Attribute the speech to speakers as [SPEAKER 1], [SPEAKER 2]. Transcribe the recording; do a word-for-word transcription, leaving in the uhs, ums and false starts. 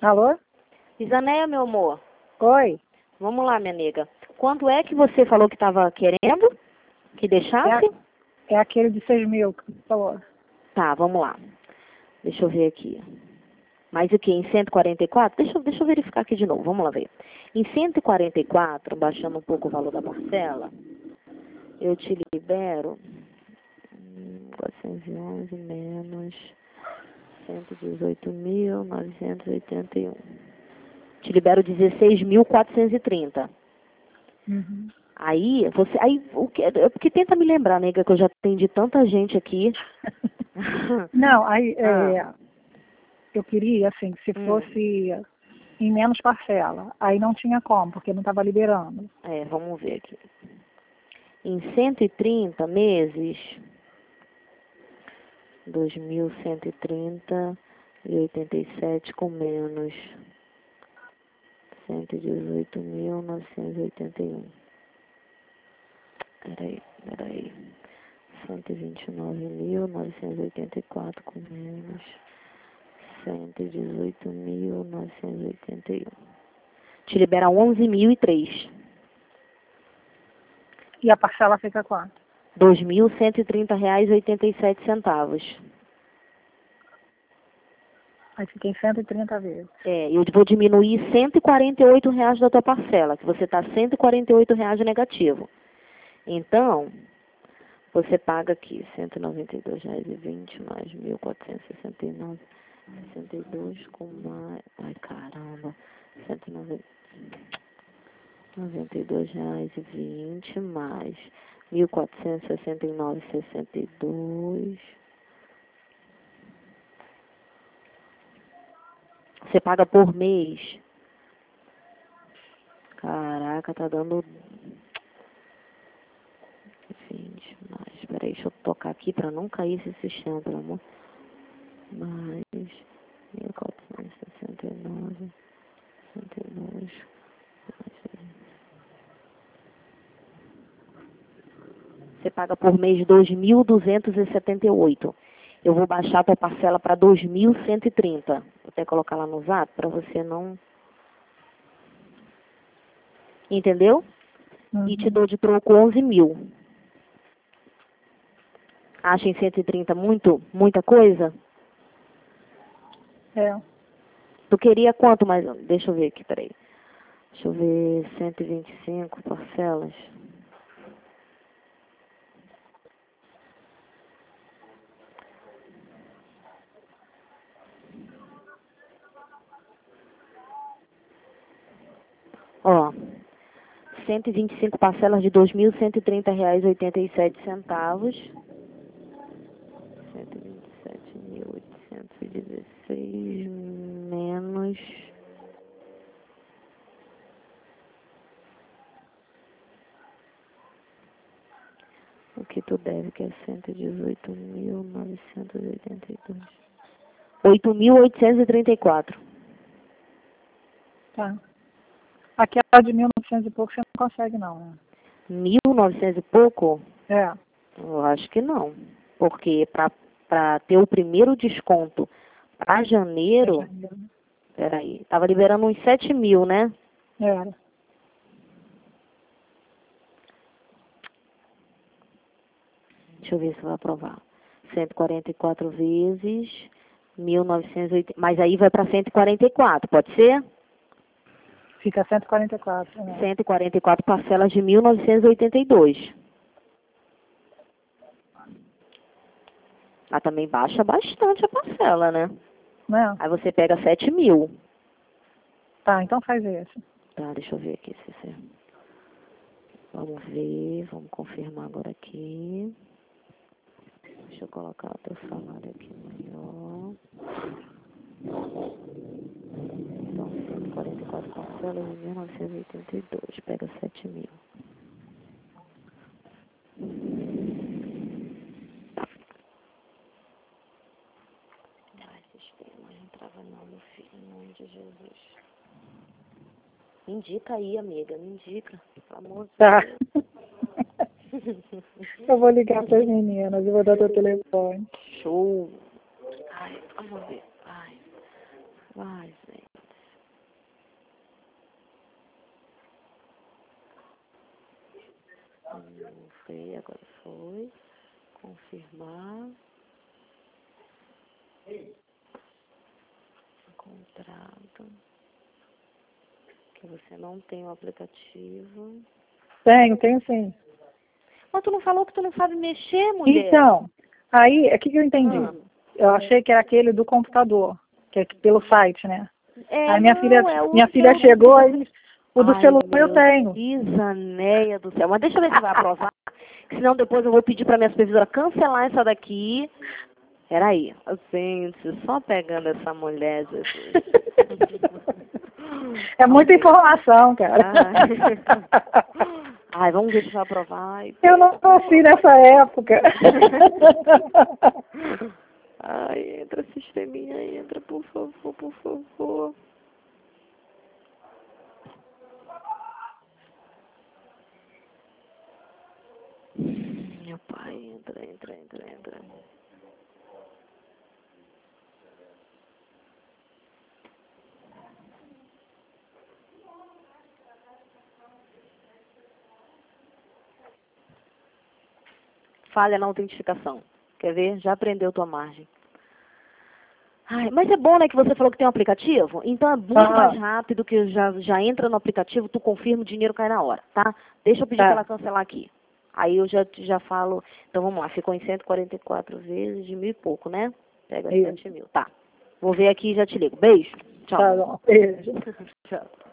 [SPEAKER 1] Alô?
[SPEAKER 2] Isanéia, meu amor.
[SPEAKER 1] Oi.
[SPEAKER 2] Vamos lá, minha nega. Quanto é que você falou que estava querendo que deixasse?
[SPEAKER 1] É, é aquele de seis mil que você falou.
[SPEAKER 2] Tá, vamos lá. Deixa eu ver aqui. Mas o que? Em cento e quarenta e quatro? Deixa, eu- deixa eu verificar aqui de novo. Vamos lá ver. Em cento e quarenta e quatro, baixando um pouco o valor da parcela, eu te libero hum, quatrocentos e onze menos cento e dezoito mil novecentos e oitenta e um. Te libero dezesseis mil quatrocentos e trinta.
[SPEAKER 1] Uhum.
[SPEAKER 2] Aí, você, aí, o que, é porque tenta me lembrar, nega, que eu já atendi tanta gente aqui.
[SPEAKER 1] Não, aí
[SPEAKER 2] Ah.
[SPEAKER 1] é, eu queria, assim, que se
[SPEAKER 2] Hum.
[SPEAKER 1] fosse em menos parcela. Aí não tinha como, porque não estava liberando.
[SPEAKER 2] É, vamos ver aqui. Em cento e trinta meses, dois mil cento e trinta e oitenta e sete com menos cento e dezoito mil novecentos e oitenta e um. Peraí, peraí. cento e vinte e nove mil novecentos e oitenta e quatro com menos cento e dezoito mil novecentos e oitenta e um. Te libera onze mil e três.
[SPEAKER 1] E a parcela fica quanto?
[SPEAKER 2] dois mil cento e trinta reais e oitenta e sete centavos.
[SPEAKER 1] Aí fica em cento e trinta vezes.
[SPEAKER 2] É, eu vou diminuir cento e quarenta e oito reais da tua parcela, que você está cento e quarenta e oito reais negativo. Então, você paga aqui cento e noventa e dois reais e vinte mais mil quatrocentos e sessenta e nove, sessenta e dois com mais... Ai, caramba. cento e noventa e dois reais e vinte mais mil quatrocentos e sessenta e nove e sessenta e dois. Você paga por mês. Caraca, tá dando vinte mais. Peraí, deixa eu tocar aqui pra não cair esse sistema, pelo amor. Mais mil quatrocentos e sessenta e nove, sessenta e dois. Você paga por mês dois mil duzentos e setenta e oito. Eu vou baixar a tua parcela para dois mil cento e trinta. Vou até colocar lá no zap para você não... Entendeu?
[SPEAKER 1] Uhum.
[SPEAKER 2] E te dou de troco onze mil. Acha em cento e trinta muito, muita coisa?
[SPEAKER 1] É.
[SPEAKER 2] Tu queria quanto mais? Deixa eu ver aqui, peraí. Deixa eu ver, cento e vinte e cinco parcelas. Ó, cento e vinte e cinco parcelas de dois mil cento e trinta reais e oitenta e sete centavos. cento e vinte e sete mil oitocentos e dezesseis menos... O que tu deve, que é cento e dezoito mil novecentos e oitenta e dois. oito mil oitocentos e trinta e quatro.
[SPEAKER 1] Tá. Aquela de mil e novecentos e pouco você não consegue, não, né?
[SPEAKER 2] mil e novecentos e pouco?
[SPEAKER 1] É.
[SPEAKER 2] Eu acho que não. Porque para ter o primeiro desconto para janeiro... Peraí, tava liberando uns sete mil, né?
[SPEAKER 1] Era.
[SPEAKER 2] Deixa eu ver se vai aprovar. cento e quarenta e quatro vezes mil novecentos e oitenta. Mas aí vai para cento e quarenta e quatro, pode ser?
[SPEAKER 1] Fica cento e quarenta e quatro. Né?
[SPEAKER 2] cento e quarenta e quatro parcelas de mil novecentos e oitenta e dois. Ah, também baixa bastante a parcela, né?
[SPEAKER 1] Não.
[SPEAKER 2] Aí você pega sete mil.
[SPEAKER 1] Tá, então faz esse.
[SPEAKER 2] Tá, deixa eu ver aqui se você... Vamos ver, vamos confirmar agora aqui. Deixa eu colocar o teu salário aqui maior. Então, cento e quarenta e quatro parcelas de mil novecentos e oitenta e dois. Pega sete mil. Ai, sistema, não entrava não, meu filho, em nome de Jesus. Me indica aí, amiga, me indica, pelo amor de
[SPEAKER 1] Tá.
[SPEAKER 2] Deus.
[SPEAKER 1] Eu vou ligar para as meninas e vou dar teu telefone.
[SPEAKER 2] Show. Ai, vamos ver. Ai, vai, gente. sei, agora foi. Confirmar. Contrato. Que você não tem o aplicativo.
[SPEAKER 1] Tenho, tenho sim.
[SPEAKER 2] Mas tu não falou que tu não sabe mexer, mulher?
[SPEAKER 1] Então, aí, o que, que eu entendi?
[SPEAKER 2] Ah.
[SPEAKER 1] Eu achei que era aquele do computador, que é pelo site, né?
[SPEAKER 2] É,
[SPEAKER 1] Aí minha
[SPEAKER 2] não,
[SPEAKER 1] filha,
[SPEAKER 2] é o
[SPEAKER 1] minha
[SPEAKER 2] seu
[SPEAKER 1] filha
[SPEAKER 2] do-
[SPEAKER 1] chegou, aí o do
[SPEAKER 2] Ai,
[SPEAKER 1] celular eu
[SPEAKER 2] meu
[SPEAKER 1] tenho.
[SPEAKER 2] Isaneia do céu. Mas deixa eu ver se vai aprovar. Que senão depois eu vou pedir pra minha supervisora cancelar essa daqui. Peraí. Gente, só pegando essa mulher, Jesus.
[SPEAKER 1] É muita informação, cara.
[SPEAKER 2] Ai. Ai, vamos ver se vai aprovar. Ai,
[SPEAKER 1] Eu não nasci nessa época.
[SPEAKER 2] Ai, entra, sisteminha, entra, por favor, por favor. Meu pai, entra, entra, entra, entra. Falha na autentificação. Quer ver? Já aprendeu tua margem. Ai, mas é bom, né, que você falou que tem um aplicativo? Então é muito
[SPEAKER 1] Ah.
[SPEAKER 2] mais rápido que já, já entra no aplicativo, tu confirma, o dinheiro cai na hora, tá? Deixa eu pedir
[SPEAKER 1] Tá.
[SPEAKER 2] pra ela cancelar aqui. Aí eu já, já falo, então vamos lá, ficou em cento e quarenta e quatro vezes de mil e pouco, né? Pega
[SPEAKER 1] Isso.
[SPEAKER 2] sete mil, tá. Vou ver aqui e já te ligo. Beijo. Tchau.
[SPEAKER 1] Tá bom, beijo.
[SPEAKER 2] Tchau.